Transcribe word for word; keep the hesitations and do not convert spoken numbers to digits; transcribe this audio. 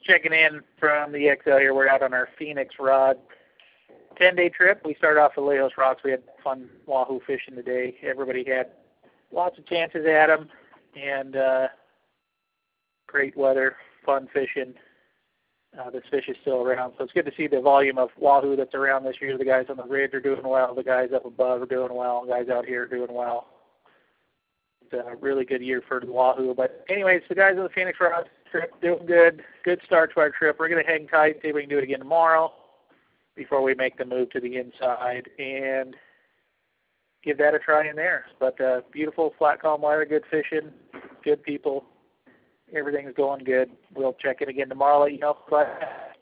checking in from the X L here. We're out on our Phoenix Rod ten-day trip. We started off at Lejos Rocks. We had fun wahoo fishing today. Everybody had lots of chances at them, and uh, great weather, fun fishing. Uh, this fish is still around, so it's good to see the volume of wahoo that's around this year. The guys on the ridge are doing well. The guys up above are doing well. The guys out here are doing well. It's a really good year for the wahoo. But anyways, the guys on the Phoenix Rod trip doing good. Good start to our trip. We're going to hang tight, see if we can do it again tomorrow before we make the move to the inside and give that a try in there. But uh, beautiful, flat, calm weather, good fishing, good people. Everything's going good. We'll check it again tomorrow, let you know. But